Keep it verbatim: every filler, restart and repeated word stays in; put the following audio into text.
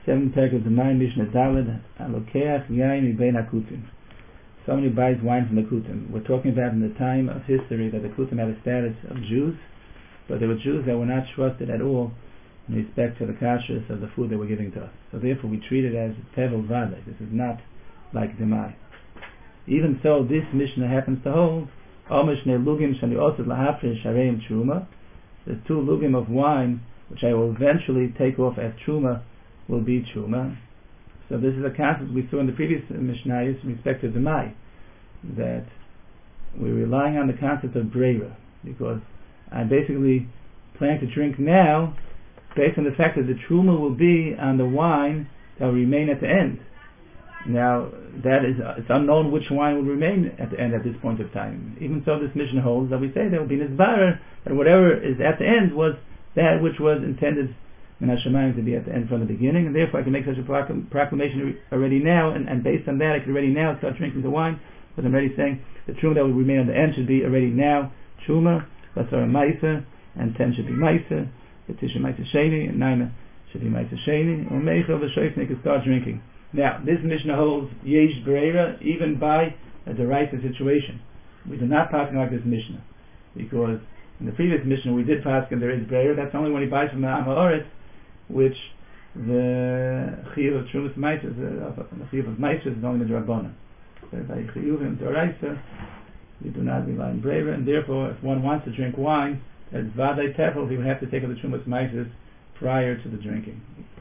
seven Perek of the Mayim Mishnah Daled Alokeach Yain Mibein HaKutim. Somebody buys wine from the Kutim. We're talking about in the time of history that the Kutim had a status of Jews, but they were Jews that were not trusted at all in respect to the kashrus of the food they were giving to us. So therefore we treat it as Tevel Vade. This is not like Demai. Even so, this Mishnah happens to hold Omishne Lugim Shani Osad Lahafre Shareim Truma. The two Lugim of wine, which I will eventually take off as Truma, will be Truma. So this is a concept we saw in the previous Mishnayos in respect to Demai, that we're relying on the concept of Breira, because I basically plan to drink now based on the fact that the Truma will be on the wine that will remain at the end. Now, that is, it's unknown which wine will remain at the end at this point of time. Even so, this Mishnah holds that we say there will be Nizbarer, that whatever is at the end was that which was intended Min HaShamayim to be at the end from the beginning, and therefore I can make such a proclam- proclamation already now, and, and based on that I can already now start drinking the wine, but I'm already saying the Truma that will remain at the end should be already now Truma, Basar Maisa, and ten should be Maisa, Tisha Maisa Sheni, and nine should be Maisa Sheni, or Meichel V'Shoifnik can start drinking. Now, this Mishnah holds Yesh Breira even by a derisive situation. We do not pass like this Mishnah, because in the previous Mishnah we did pass and there is Breira. That's only when he buys from the Am Ha'aretz, which the Chiyuv of Trumas Maitis, the Chiyuv of Maitis is only the Drabbana. So by Chiyuvim Doraisa, we do not rely on Breira, and therefore if one wants to drink wine, that's Vadei Tefel, he would have to take up the Trumas Maitis prior to the drinking.